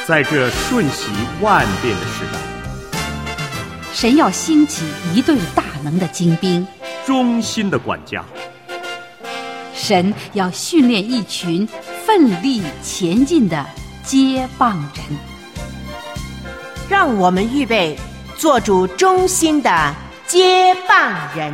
在这瞬息万变的时代， 神要兴起一队大能的精兵， 忠心的管家。 神要训练一群奋力前进的接棒人。 让我们预备做主忠心的接棒人。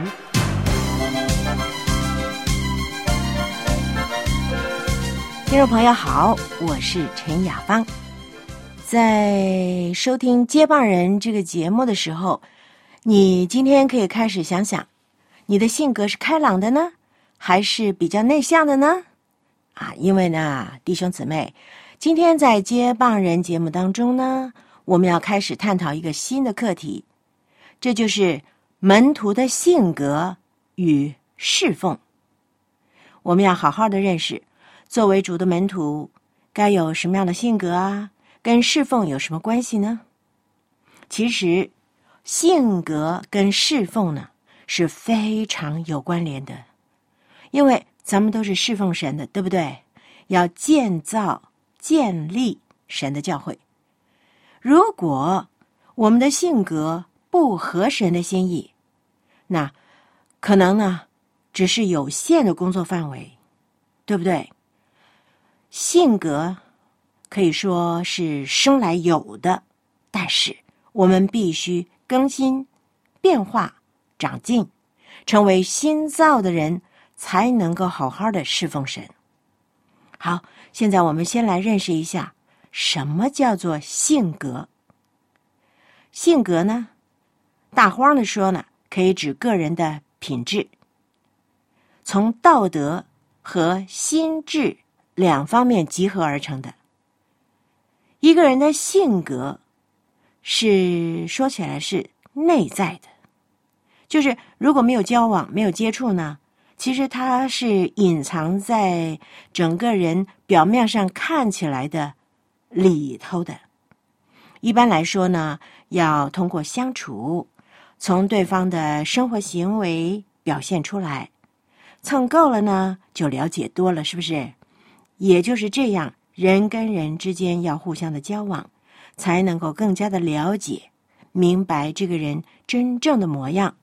听众朋友好，我是陈雅芳。在收听接棒人这个节目的时候，你今天可以开始想想，你的性格是开朗的呢，还是比较内向的呢？因为呢，弟兄姊妹，今天在接棒人节目当中呢，我们要开始探讨一个新的课题，这就是门徒的性格与侍奉。我们要好好的认识，作为主的门徒，该有什么样的性格啊？跟侍奉有什么关系呢？其实，性格跟侍奉呢是非常有关联的，因为咱们都是侍奉神的，对不对？要建立神的教会。如果我们的性格不合神的心意，那可能呢只是有限的工作范围，对不对？性格可以说是生来有的，但是我们必须更新、变化、长进，成为新造的人，才能够好好的侍奉神。好，现在我们先来认识一下什么叫做性格。性格呢，大荒的说呢，可以指个人的品质，从道德和心智两方面集合而成的。一个人的性格是说起来是内在的，就是如果没有交往、没有接触呢，其实它是隐藏在整个人表面上看起来的里头的。一般来说呢，要通过相处，从对方的生活行为表现出来，蹭够了呢，就了解多了，是不是？也就是这样，人跟人之间要互相的交往，才能够更加的了解、明白这个人真正的模样。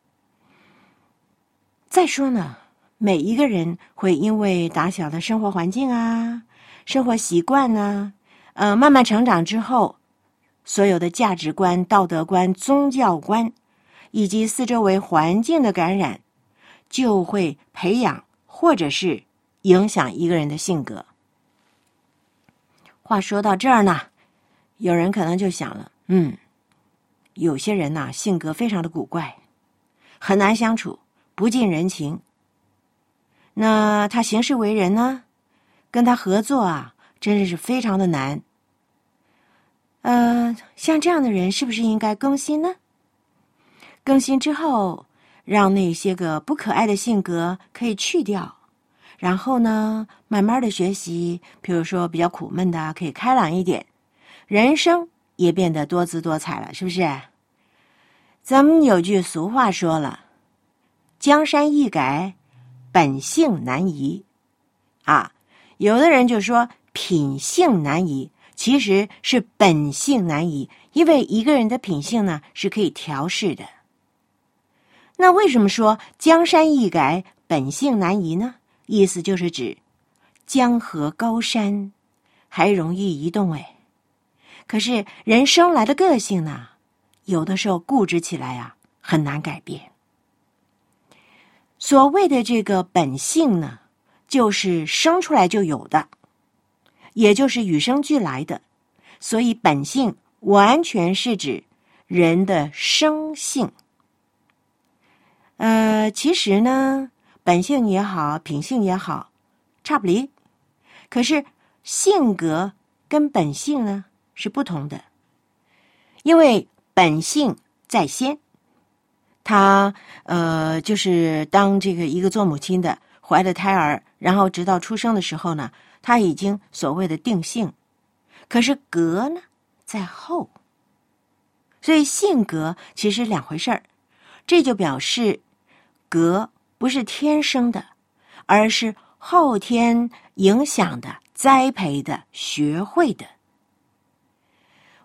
再说呢，每一个人会因为打小的生活环境啊、生活习惯啊，慢慢成长之后，所有的价值观、道德观、宗教观，以及四周围环境的感染，就会培养或者是影响一个人的性格。话说到这儿呢，有人可能就想了，有些人呢，性格非常的古怪，很难相处，不近人情。那他行事为人呢，跟他合作啊，真是非常的难。像这样的人是不是应该更新呢？更新之后，让那些个不可爱的性格可以去掉，然后呢，慢慢的学习，比如说比较苦闷的可以开朗一点，人生也变得多姿多彩了，是不是？咱们有句俗话说了，江山易改，本性难移。有的人就说品性难移，其实是本性难移，因为一个人的品性呢是可以调试的。那为什么说江山易改，本性难移呢？意思就是指江河高山还容易移动可是人生来的个性呢，有的时候固执起来啊，很难改变。所谓的这个本性呢，就是生出来就有的，也就是与生俱来的，所以本性完全是指人的生性。其实呢，本性也好，品性也好，差不离。可是性格跟本性呢是不同的，因为本性在先。他就是当这个一个做母亲的怀了胎儿，然后直到出生的时候呢，他已经所谓的定性，可是格呢在后，所以性格其实两回事儿。这就表示格不是天生的，而是后天影响的、栽培的、学会的。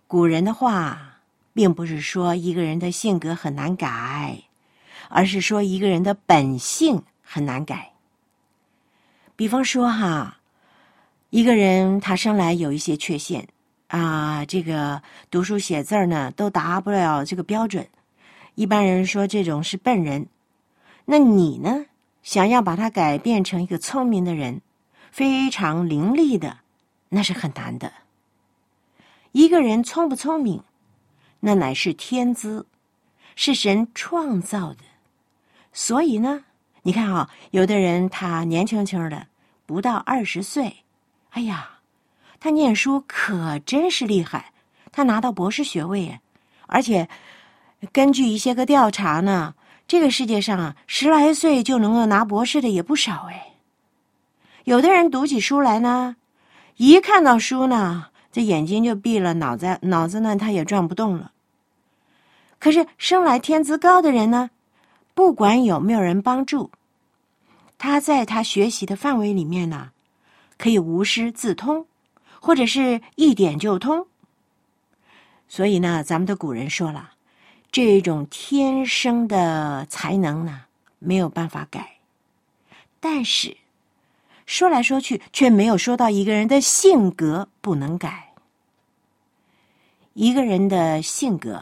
古人的话并不是说一个人的性格很难改，而是说一个人的本性很难改。比方说一个人他生来有一些缺陷这个读书写字呢都达不了这个标准，一般人说这种是笨人。那你呢，想要把他改变成一个聪明的人，非常伶俐的，那是很难的。一个人聪不聪明，那乃是天资，是神创造的。所以呢，你看有的人他年轻轻的，不到20岁，哎呀，他念书可真是厉害，他拿到博士学位耶。而且根据一些个调查呢，这个世界上10来岁就能够拿博士的也不少哎。有的人读起书来呢，一看到书呢，这眼睛就闭了，脑子呢他也转不动了。可是生来天资高的人呢，不管有没有人帮助，他在他学习的范围里面呢，可以无师自通，或者是一点就通。所以呢，咱们的古人说了，这种天生的才能呢，没有办法改。但是说来说去，却没有说到一个人的性格不能改。一个人的性格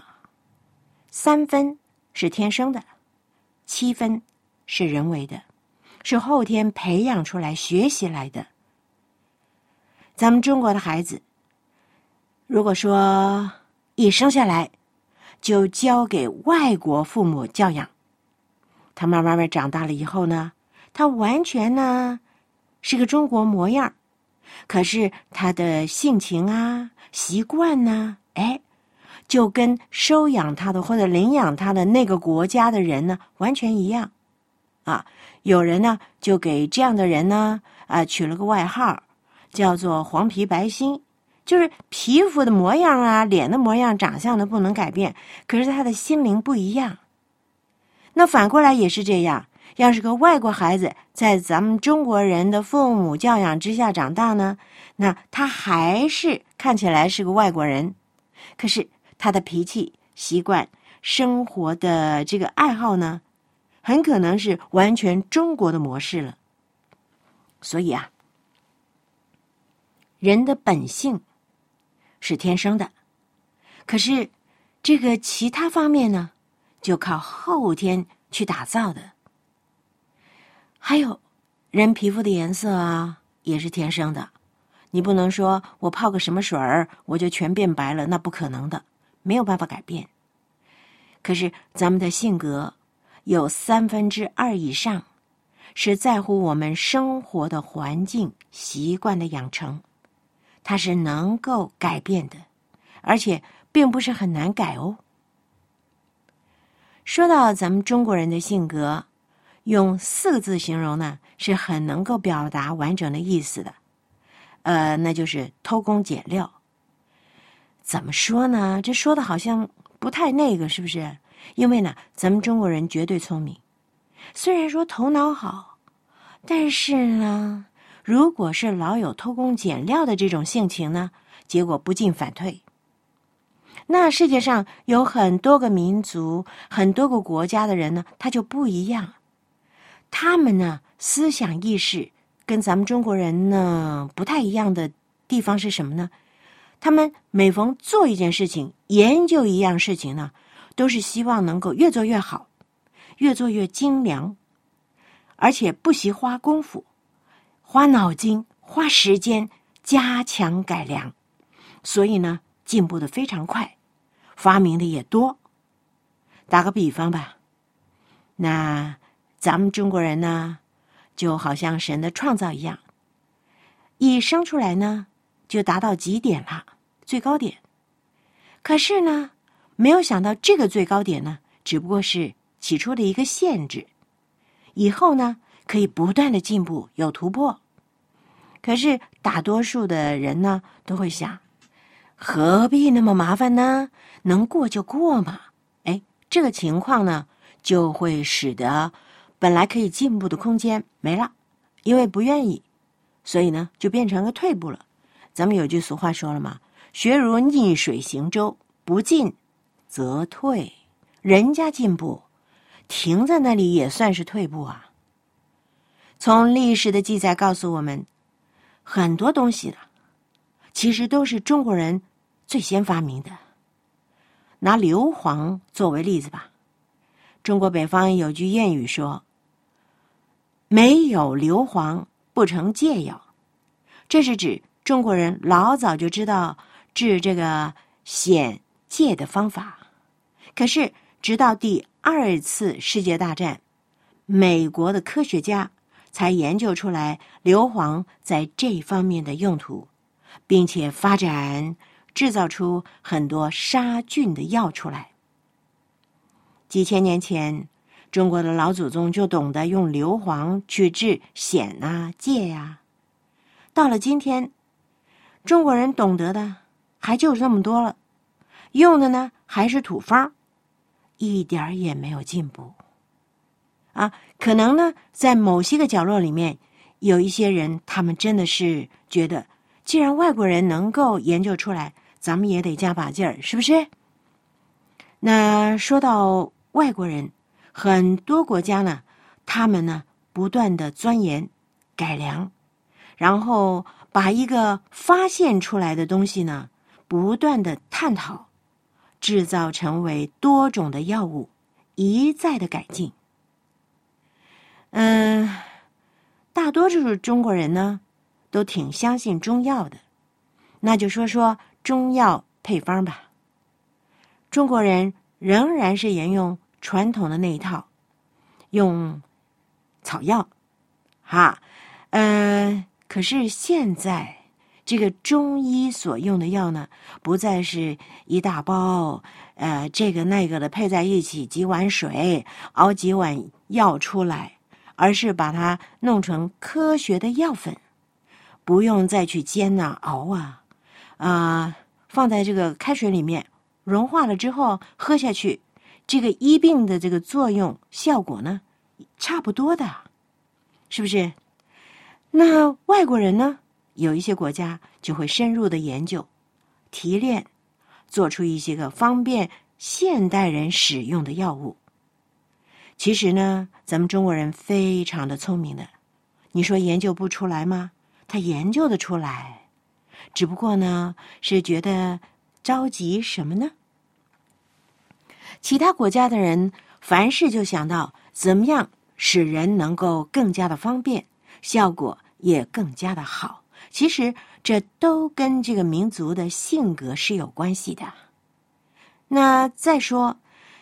3分是天生的，7分是人为的，是后天培养出来学习来的。咱们中国的孩子，如果说一生下来就交给外国父母教养，他慢慢长大了以后呢，他完全呢是个中国模样，可是他的性情习惯呢，就跟收养他的或者领养他的那个国家的人呢完全一样有人呢就给这样的人呢取了个外号，叫做黄皮白心，就是皮肤的模样脸的模样长相的不能改变，可是他的心灵不一样。那反过来也是这样，要是个外国孩子在咱们中国人的父母教养之下长大呢，那他还是看起来是个外国人，可是他的脾气、习惯、生活的这个爱好呢，很可能是完全中国的模式了。所以人的本性是天生的，可是这个其他方面呢，就靠后天去打造的。还有人皮肤的颜色也是天生的，你不能说我泡个什么水儿我就全变白了，那不可能的，没有办法改变。可是咱们的性格有2/3以上是在乎我们生活的环境习惯的养成，它是能够改变的，而且并不是很难改哦。说到咱们中国人的性格，用4个字形容呢，是很能够表达完整的意思的。那就是偷工减料。怎么说呢？这说的好像不太那个，是不是？因为呢，咱们中国人绝对聪明，虽然说头脑好，但是呢，如果是老有偷工减料的这种性情呢，结果不进反退。那世界上有很多个民族、很多个国家的人呢，他就不一样。他们呢，思想意识跟咱们中国人呢不太一样的地方是什么呢？他们每逢做一件事情、研究一样事情呢，都是希望能够越做越好，越做越精良，而且不惜花功夫、花脑筋、花时间加强改良，所以呢，进步的非常快，发明的也多。打个比方吧，那咱们中国人呢，就好像神的创造一样，一生出来呢，就达到极点了，最高点。可是呢，没有想到这个最高点呢，只不过是起初的一个限制，以后呢，可以不断的进步，有突破。可是大多数的人呢，都会想，何必那么麻烦呢？能过就过嘛。这个情况呢，就会使得本来可以进步的空间没了，因为不愿意，所以呢，就变成个退步了。咱们有句俗话说了嘛， 学如逆水行舟，不进则退。人家进步，停在那里也算是退步啊。从历史的记载告诉我们，很多东西呢，其实都是中国人最先发明的。拿硫磺作为例子吧，中国北方有句谚语说，没有硫磺不成芥药，这是指中国人老早就知道治这个癣疥的方法。可是直到第2次世界大战，美国的科学家才研究出来硫磺在这方面的用途，并且发展制造出很多杀菌的药出来。几千年前，中国的老祖宗就懂得用硫磺去治癣啊、疥呀。到了今天，中国人懂得的还就这么多了，用的呢还是土方，一点也没有进步。可能呢，在某些个角落里面，有一些人，他们真的是觉得，既然外国人能够研究出来，咱们也得加把劲儿，是不是？那说到外国人，很多国家呢，他们呢不断的钻研、改良，然后把一个发现出来的东西呢，不断的探讨，制造成为多种的药物，一再的改进。大多数中国人呢，都挺相信中药的。那就说说中药配方吧。中国人仍然是沿用传统的那一套，用草药，可是现在这个中医所用的药呢，不再是一大包，这个那个的配在一起，几碗水熬几碗药出来。而是把它弄成科学的药粉，不用再去煎啊、熬啊，放在这个开水里面融化了之后喝下去，这个医病的这个作用效果呢，差不多的，是不是？那外国人呢，有一些国家就会深入的研究、提炼，做出一些个方便现代人使用的药物。其实呢，咱们中国人非常的聪明的，你说研究不出来吗？他研究得出来，只不过呢，是觉得着急什么呢？其他国家的人凡事就想到怎么样使人能够更加的方便，效果也更加的好。其实这都跟这个民族的性格是有关系的。那再说，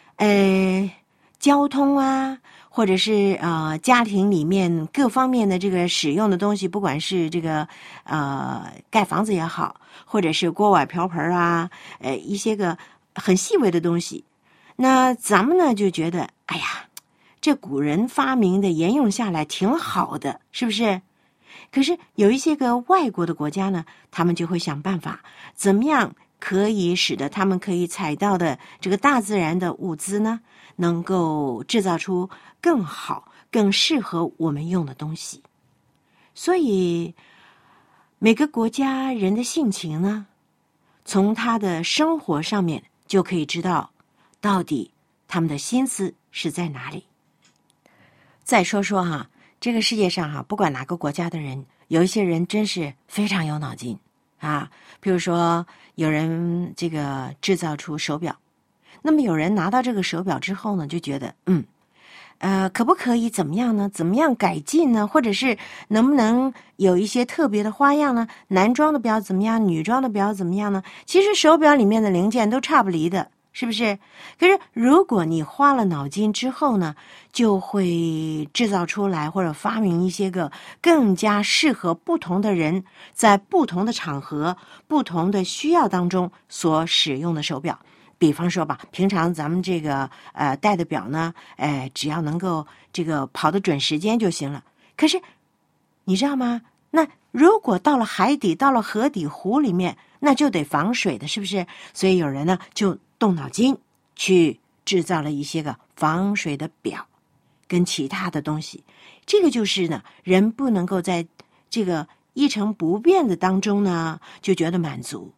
交通啊，或者是家庭里面各方面的这个使用的东西，不管是这个盖房子也好，或者是锅碗瓢盆啊，一些个很细微的东西，那咱们呢就觉得，哎呀，这古人发明的沿用下来挺好的，是不是？可是有一些个外国的国家呢，他们就会想办法，怎么样可以使得他们可以采到的这个大自然的物资呢，能够制造出更好、更适合我们用的东西。所以每个国家人的性情呢，从他的生活上面就可以知道到底他们的心思是在哪里。再说说这个世界上不管哪个国家的人，有一些人真是非常有脑筋比如说有人这个制造出手表，那么有人拿到这个手表之后呢，就觉得可不可以怎么样呢？怎么样改进呢？或者是能不能有一些特别的花样呢？男装的表怎么样？女装的表怎么样呢？其实手表里面的零件都差不离的，是不是？可是如果你花了脑筋之后呢，就会制造出来或者发明一些个更加适合不同的人在不同的场合、不同的需要当中所使用的手表。比方说吧，平常咱们这个戴的表呢，只要能够这个跑得准时间就行了。可是你知道吗？那如果到了海底，到了河底湖里面，那就得防水的，是不是？所以有人呢就动脑筋去制造了一些个防水的表跟其他的东西。这个就是呢，人不能够在这个一成不变的当中呢就觉得满足。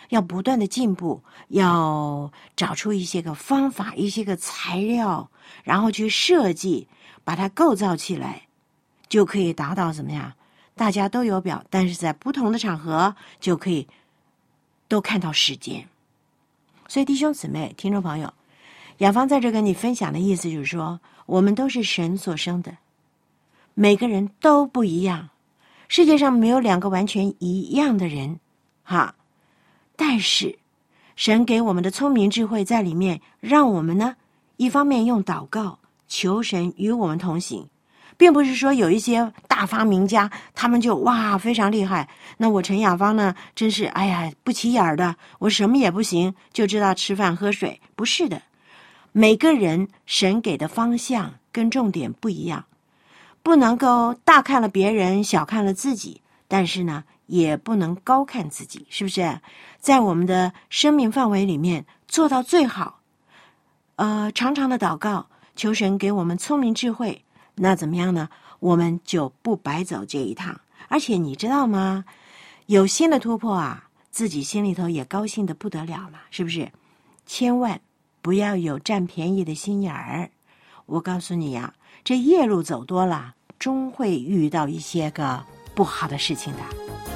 要不断的进步，要找出一些个方法，一些个材料，然后去设计，把它构造起来，就可以达到怎么样？大家都有表，但是在不同的场合就可以都看到时间。所以弟兄姊妹、听众朋友，雅芳在这跟你分享的意思就是说，我们都是神所生的，每个人都不一样，世界上没有两个完全一样的人，哈。但是神给我们的聪明智慧在里面，让我们呢，一方面用祷告求神与我们同行，并不是说有一些大发明家，他们就哇非常厉害，那我陈雅芳呢，真是哎呀不起眼的，我什么也不行，就知道吃饭喝水。不是的，每个人神给的方向跟重点不一样，不能够大看了别人，小看了自己，但是呢也不能高看自己，是不是？在我们的生命范围里面做到最好，常常的祷告，求神给我们聪明智慧，那怎么样呢？我们就不白走这一趟。而且你知道吗？有新的突破啊，自己心里头也高兴的不得了嘛，是不是？千万不要有占便宜的心眼儿。我告诉你呀，这夜路走多了，终会遇到一些个不好的事情的。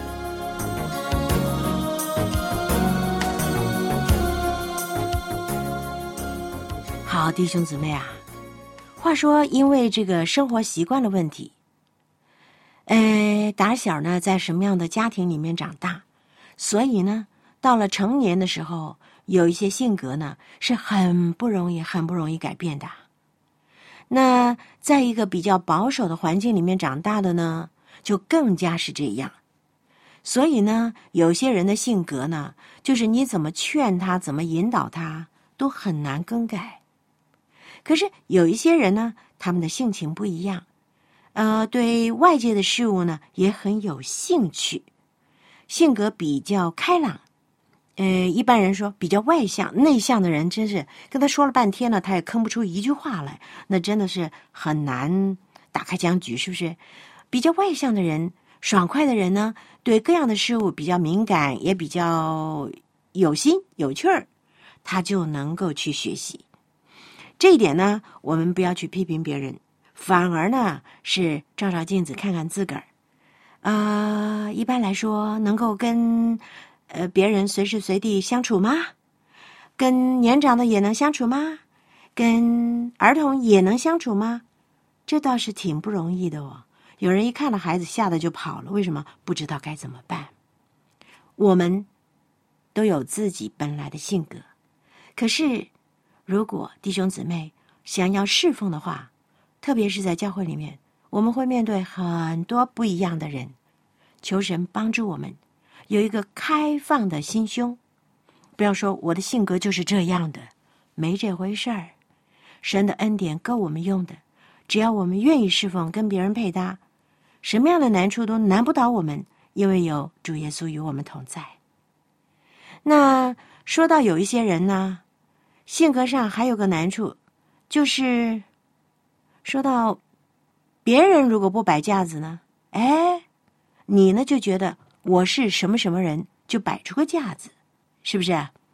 好，弟兄姊妹啊，话说因为这个生活习惯的问题，打小呢在什么样的家庭里面长大，所以呢到了成年的时候，有一些性格呢是很不容易改变的。那在一个比较保守的环境里面长大的呢，就更加是这样。所以呢，有些人的性格呢，就是你怎么劝他，怎么引导他，都很难更改。可是有一些人呢，他们的性情不一样，对外界的事物呢也很有兴趣，性格比较开朗。一般人说比较外向，内向的人真是跟他说了半天呢，他也吭不出一句话来，那真的是很难打开僵局，是不是？比较外向的人，爽快的人呢，对各样的事物比较敏感，也比较有心有趣儿，他就能够去学习。这一点呢，我们不要去批评别人，反而呢是照照镜子看看自个儿。一般来说，能够跟别人随时随地相处吗？跟年长的也能相处吗？跟儿童也能相处吗？这倒是挺不容易的哦。有人一看到孩子吓得就跑了，为什么？不知道该怎么办。我们都有自己本来的性格，可是如果弟兄姊妹想要侍奉的话，特别是在教会里面，我们会面对很多不一样的人，求神帮助我们有一个开放的心胸，不要说我的性格就是这样的，没这回事儿。神的恩典够我们用的，只要我们愿意侍奉，跟别人配搭，什么样的难处都难不倒我们，因为有主耶稣与我们同在。那说到有一些人呢，性格上还有个难处，就是说到别人如果不摆架子呢，你呢就觉得我是什么什么人，就摆出个架子，是不是？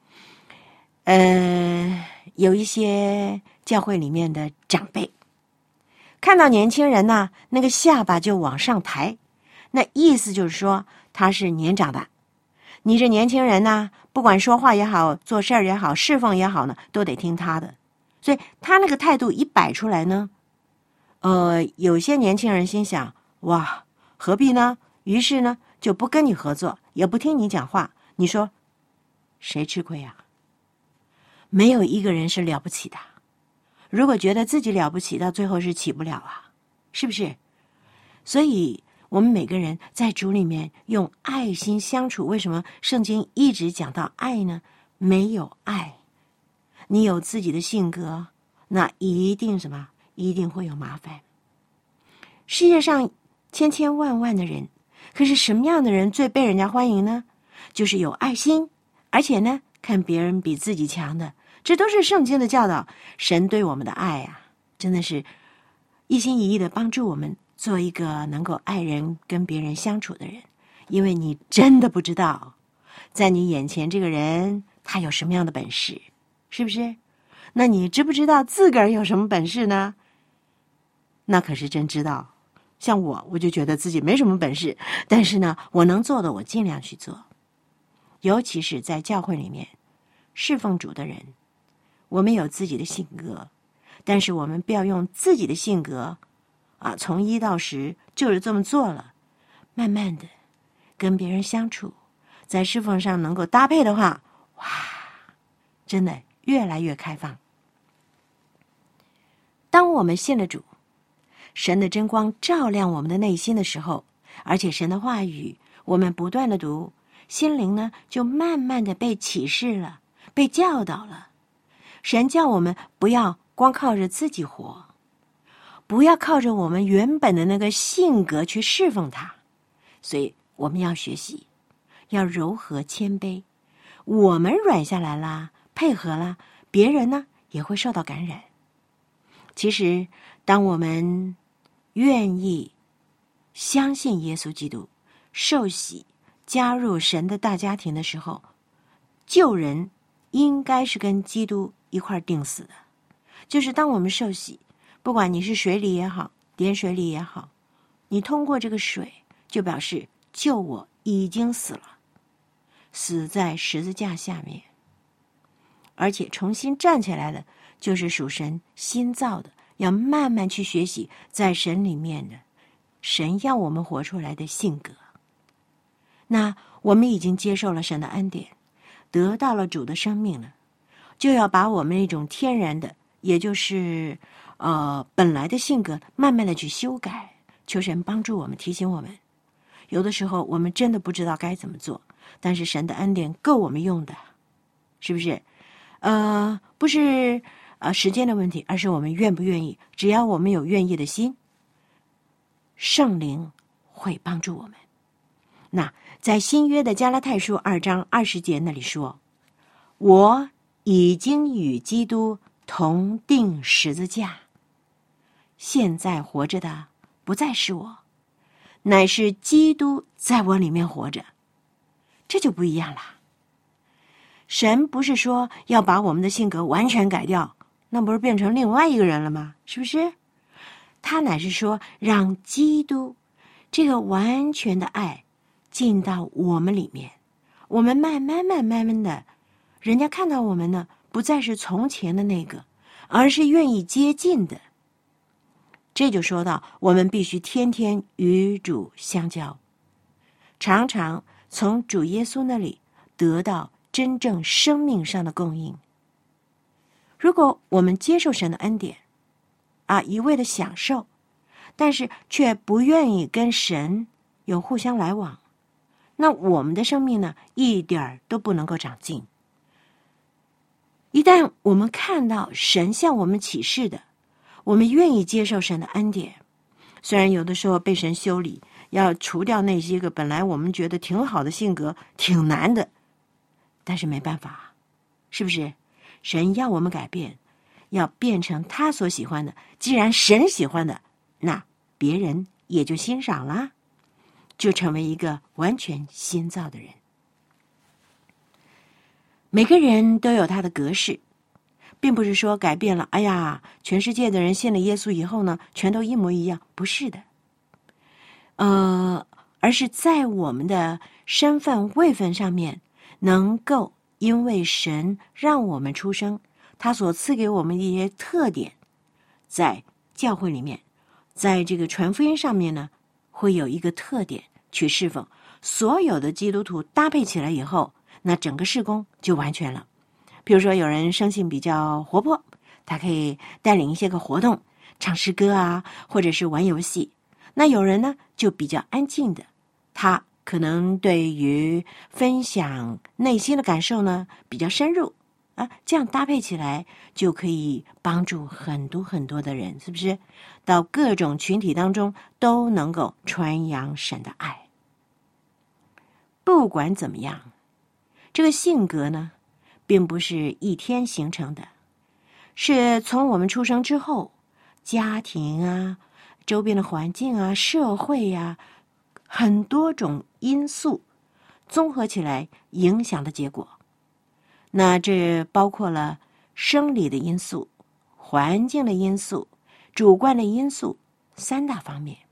有一些教会里面的长辈看到年轻人呢，那个下巴就往上抬，那意思就是说他是年长的，你这年轻人呢，不管说话也好，做事儿也好，侍奉也好呢，都得听他的。所以他那个态度一摆出来呢，有些年轻人心想，哇，何必呢？于是呢就不跟你合作，也不听你讲话，你说谁吃亏啊？没有一个人是了不起的，如果觉得自己了不起，到最后是起不了啊，是不是？所以我们每个人在主里面用爱心相处，为什么圣经一直讲到爱呢？没有爱，你有自己的性格，那一定什么？一定会有麻烦。世界上千千万万的人，可是什么样的人最被人家欢迎呢？就是有爱心，而且呢看别人比自己强的，这都是圣经的教导。神对我们的爱啊，真的是一心一意的帮助我们做一个能够爱人跟别人相处的人。因为你真的不知道在你眼前这个人他有什么样的本事，是不是？那你知不知道自个儿有什么本事呢？那可是真知道。像我就觉得自己没什么本事，但是呢，我能做的我尽量去做。尤其是在教会里面侍奉主的人，我们有自己的性格，但是我们不要用自己的性格从1到10就是这么做了，慢慢的跟别人相处，在侍奉上能够搭配的话，哇，真的越来越开放。当我们信了主，神的真光照亮我们的内心的时候，而且神的话语我们不断的读，心灵呢就慢慢的被启示了，被教导了。神叫我们不要光靠着自己活，不要靠着我们原本的那个性格去侍奉他，所以我们要学习，要柔和谦卑。我们软下来啦，配合啦，别人呢也会受到感染。其实当我们愿意相信耶稣基督，受洗，加入神的大家庭的时候，救人应该是跟基督一块钉死的。就是当我们受洗，不管你是水里也好，点水里也好，你通过这个水，就表示救我已经死了，死在十字架下面，而且重新站起来了，就是属神新造的，要慢慢去学习在神里面的神要我们活出来的性格。那我们已经接受了神的恩典，得到了主的生命了，就要把我们那种天然的，也就是本来的性格慢慢的去修改，求神帮助我们，提醒我们。有的时候我们真的不知道该怎么做，但是神的恩典够我们用的，是不是？不是时间的问题，而是我们愿不愿意。只要我们有愿意的心，圣灵会帮助我们。那在新约的加拉太书2章20节那里说，我已经与基督同定十字架，现在活着的不再是我，乃是基督在我里面活着。这就不一样了。神不是说要把我们的性格完全改掉，那不是变成另外一个人了吗？是不是？他乃是说让基督这个完全的爱进到我们里面，我们慢慢的，人家看到我们呢，不再是从前的那个，而是愿意接近的。这就说到我们必须天天与主相交，常常从主耶稣那里得到真正生命上的供应。如果我们接受神的恩典一味的享受，但是却不愿意跟神有互相来往，那我们的生命呢，一点都不能够长进。一旦我们看到神向我们启示的，我们愿意接受神的恩典，虽然有的时候被神修理，要除掉那些个本来我们觉得挺好的性格，挺难的，但是没办法，是不是？神要我们改变，要变成他所喜欢的。既然神喜欢的，那别人也就欣赏啦，就成为一个完全新造的人。每个人都有他的格式，并不是说改变了，全世界的人信了耶稣以后呢，全都一模一样，不是的。而是在我们的身份位分上面，能够因为神让我们出生，他所赐给我们的一些特点，在教会里面，在这个传福音上面呢，会有一个特点去侍奉。所有的基督徒搭配起来以后，那整个事工就完全了。比如说有人生性比较活泼，他可以带领一些个活动，唱诗歌或者是玩游戏。那有人呢就比较安静的，他可能对于分享内心的感受呢比较深入这样搭配起来就可以帮助很多很多的人，是不是？到各种群体当中都能够传扬神的爱。不管怎么样，这个性格呢并不是一天形成的，是从我们出生之后，家庭周边的环境社会很多种因素综合起来影响的结果。那这包括了生理的因素、环境的因素、主观的因素3大方面。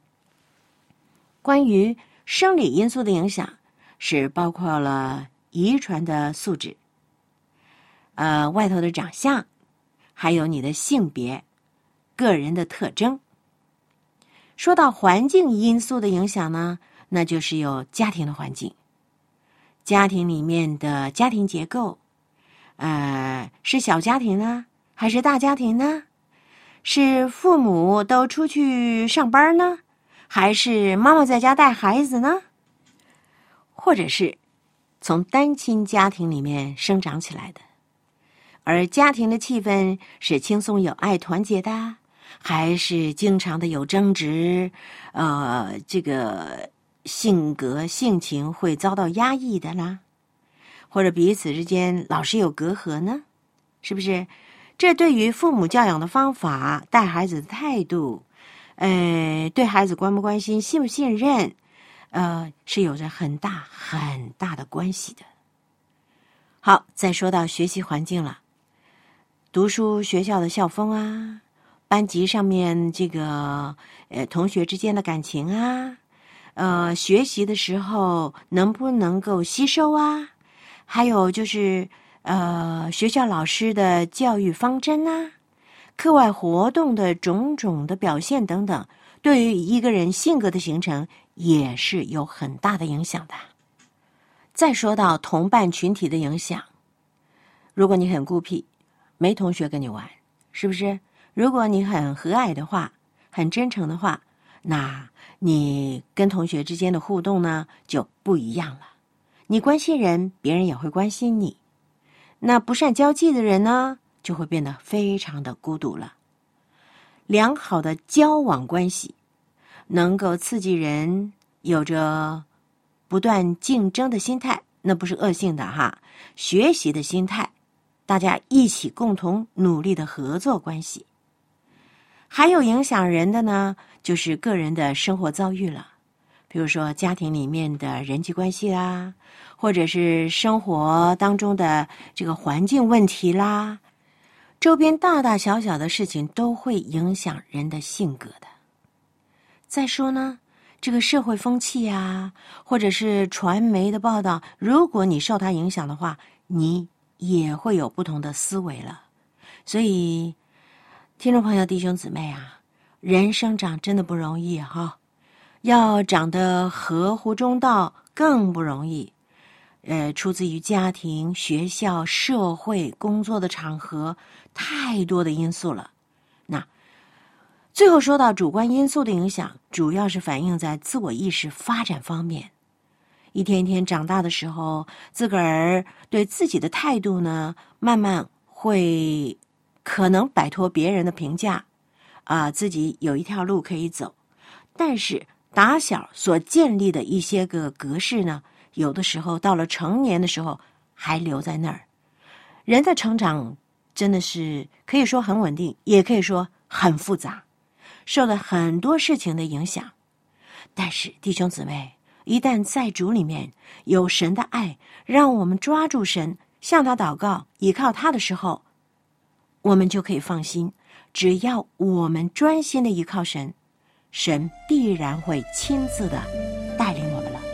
关于生理因素的影响，是包括了遗传的素质，外头的长相，还有你的性别、个人的特征。说到环境因素的影响呢，那就是有家庭的环境，家庭里面的家庭结构，是小家庭呢，还是大家庭呢？是父母都出去上班呢，还是妈妈在家带孩子呢？或者是从单亲家庭里面生长起来的，而家庭的气氛是轻松有爱团结的，还是经常的有争执，这个性格性情会遭到压抑的啦，或者彼此之间老是有隔阂呢？是不是？这对于父母教养的方法、带孩子的态度，对孩子关不关心、信不信任，是有着很大很大的关系的。好，再说到学习环境了，读书学校的校风啊，班级上面这个同学之间的感情啊，学习的时候能不能够吸收啊，还有就是学校老师的教育方针啊，课外活动的种种的表现等等，对于一个人性格的形成也是有很大的影响的。再说到同伴群体的影响，如果你很孤僻，没同学跟你玩，是不是？如果你很和蔼的话，很真诚的话，那你跟同学之间的互动呢就不一样了。你关心人，别人也会关心你。那不善交际的人呢，就会变得非常的孤独了。良好的交往关系能够刺激人有着不断竞争的心态，那不是恶性的哈，学习的心态，大家一起共同努力的合作关系。还有影响人的呢，就是个人的生活遭遇了，比如说家庭里面的人际关系啦，或者是生活当中的这个环境问题啦，周边大大小小的事情都会影响人的性格的。再说呢，这个社会风气啊，或者是传媒的报道，如果你受它影响的话，你也会有不同的思维了。所以听众朋友、弟兄姊妹啊，人生长真的不容易哈，要长得合乎中道更不容易。出自于家庭、学校、社会、工作的场合，太多的因素了。那最后说到主观因素的影响，主要是反映在自我意识发展方面。一天一天长大的时候，自个儿对自己的态度呢，慢慢会可能摆脱别人的评价，自己有一条路可以走。但是打小所建立的一些个格式呢，有的时候到了成年的时候还留在那儿。人的成长真的是可以说很稳定，也可以说很复杂，受了很多事情的影响。但是弟兄姊妹，一旦在主里面有神的爱，让我们抓住神，向他祷告，依靠他的时候，我们就可以放心，只要我们专心的依靠神，神必然会亲自的带领我们了。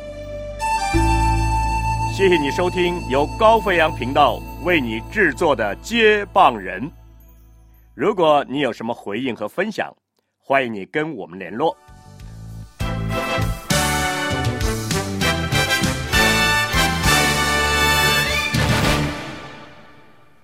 谢谢你收听由高飞扬频道为你制作的接棒人。如果你有什么回应和分享，欢迎你跟我们联络。